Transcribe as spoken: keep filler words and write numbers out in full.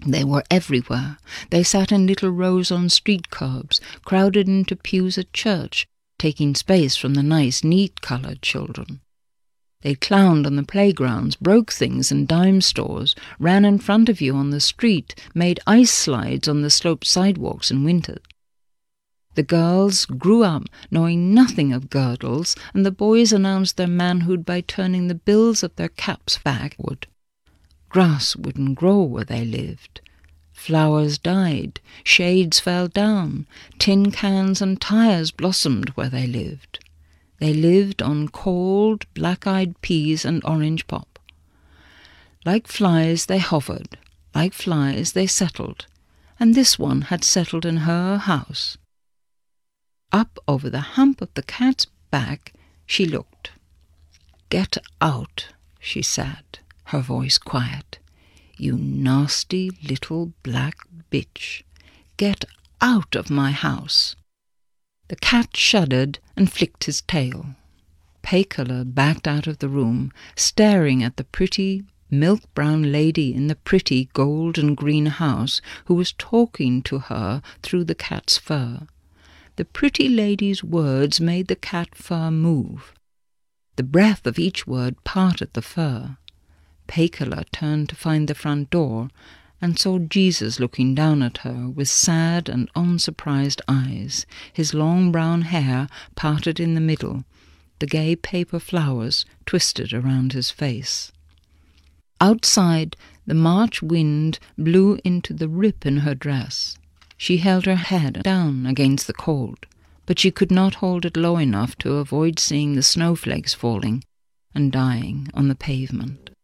They were everywhere. They sat in little rows on street curbs, crowded into pews at church, taking space from the nice, neat-coloured children. They clowned on the playgrounds, broke things in dime stores, ran in front of you on the street, made ice slides on the sloped sidewalks in winter. The girls grew up knowing nothing of girdles, and the boys announced their manhood by turning the bills of their caps backward. Grass wouldn't grow where they lived. Flowers died, shades fell down, tin cans and tires blossomed where they lived. They lived on cold, black-eyed peas and orange pop. Like flies they hovered, like flies they settled, and this one had settled in her house. Up over the hump of the cat's back she looked. "Get out," she said, her voice quiet. "You nasty little black bitch. Get out of my house." The cat shuddered and flicked his tail. Painkiller backed out of the room, staring at the pretty, milk-brown lady in the pretty gold and green house who was talking to her through the cat's fur. The pretty lady's words made the cat fur move. The breath of each word parted the fur. Painkiller turned to find the front door and saw Jesus looking down at her with sad and unsurprised eyes, his long brown hair parted in the middle, the gay paper flowers twisted around his face. Outside, the March wind blew into the rip in her dress. She held her head down against the cold, but she could not hold it low enough to avoid seeing the snowflakes falling and dying on the pavement.